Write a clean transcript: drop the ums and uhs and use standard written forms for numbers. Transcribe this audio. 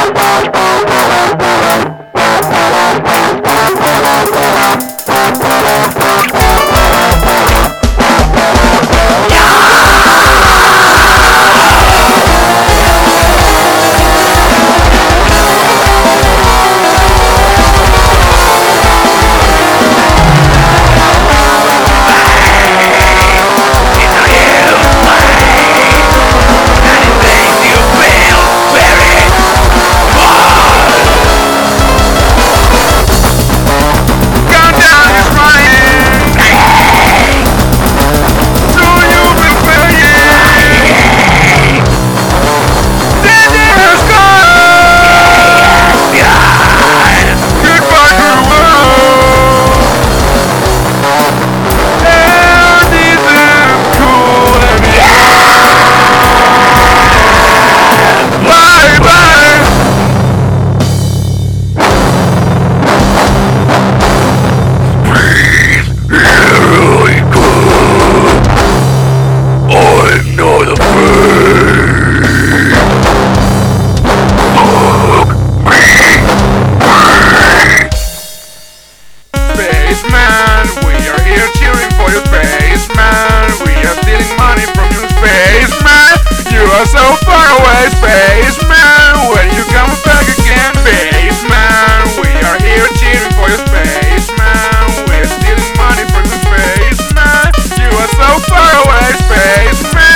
Spaceman, we are here cheering for you, spaceman. We are stealing money from you, spaceman. You are so far away, spaceman. When you come back again, spaceman. We are here cheering for you, spaceman. We are stealing money from you, spaceman. You are so far away, spaceman.